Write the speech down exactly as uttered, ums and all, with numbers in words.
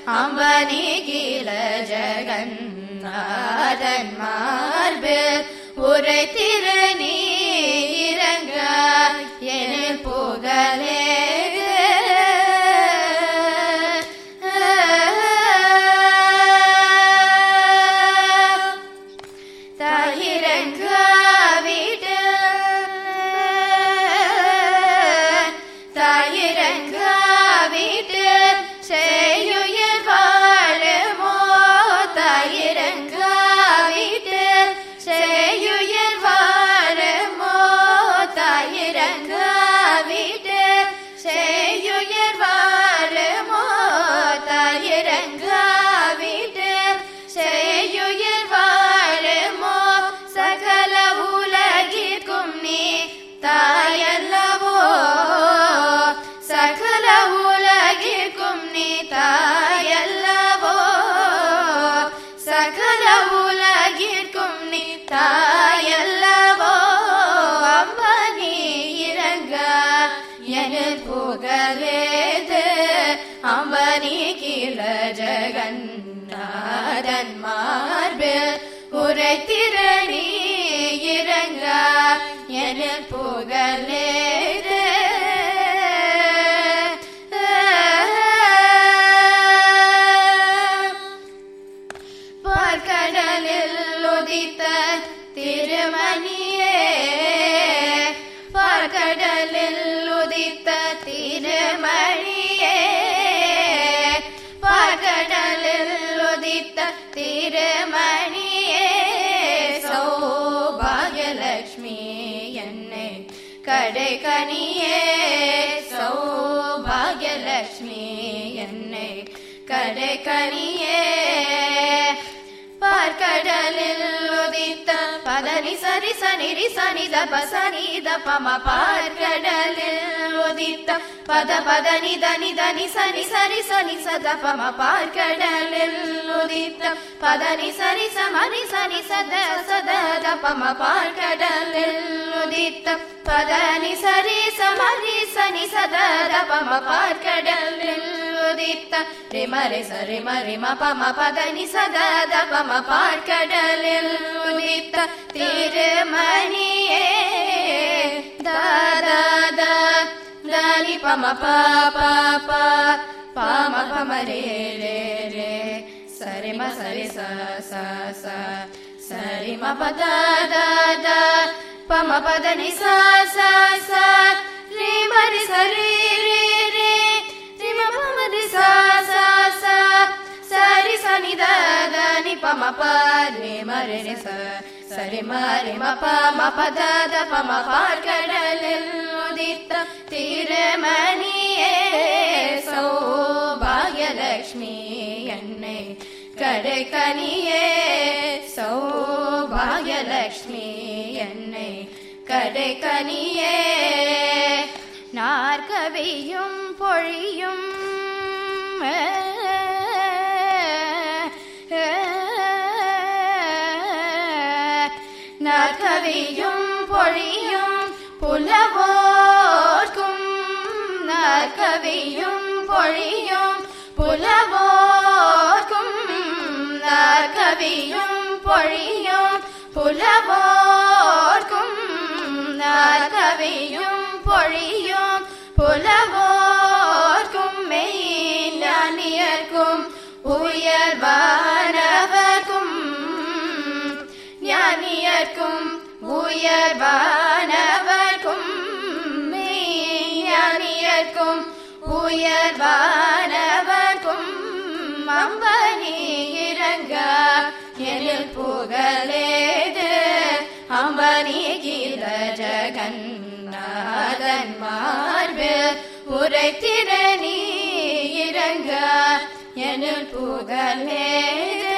அம்பனி கீழ ஜகன்னாதன் மார்பில் உரை திரு நீ இறங்க எனில் புகழே தாயல்லவோ அம்பனி இறங்க எனில் புகழேது அம்பனி கீழ ஜகன்னாதன் மார்பில் உரை திரு நீ இறங்க எனில் புகழேது திருமணியே பார்க்கடலில் உதித்த திருமணியே பார்க்கடலில் உதித்த திருமணியே சௌபாகியலட்சுமி என்னை கடைக்கணியே சௌபாகியலட்சுமி என்னை கடைக்கணியே பார்க்கடலில் உதித்த பதனி சரி சனிரி சனி தப சனி தபம பார்க்கடலில் உதித்த பத பதனி தனி தனி சனி சரி சனி சதபம பார்க்கடலில் உதித்த பதனி சரி சமனி சனி சத சத தபம பார்க்கடலில் உதித்த பதனி சரி சமனி சனி சத தபம பார்க்கடலில் உதித்த ரிமரி சரி மரி மபம பதனி சத தபம பார்க்கடலில் உதித்த திருமணியே தாதா தானி பம பாபா பாம பம ரே ரே ரே சரி ம சரி ச ச ச சரி ம பத தா பம பதனி ச ச ச ரே மரி சரி ரே ரே ரி ம பம ரி ச ச ச சரி சனி த த ப ம ப ரே ம ரே ரே ச சரி ம ரே ம ப ம ப த த ப ம பார்க்கடலில் உதித்த திருமணியே சௌபாகியலட்சுமி என்னை கடைக்கணியே சௌபாகியலட்சுமி என்னை கடைக்கணியே நாற்கவியும் பொழியும் நாற்கவியும் பொழியும் புலவோர்க்கும் நாற்கவியும் பொழியும் புலவோர்க்கும் நாற்கவியும் பொழியும் புலவோர்க்கும் நாற்கவியும் பொழியும் புலவோர்க்கும் மெய்ஞானியர்க்கும் உயர்வானவர்க்கும் ஞானியர்க்கும் உயர்வானவர்க்கும் மெய்ஞானியர்க்கும் உயர்வானவர்க்கும் அம்பனி இறங்க எனில் புகழேது அம்பனி கீழ ஜகன்னாதன் மார்பில் உரை திரு நீ இறங்க எனில் புகழேது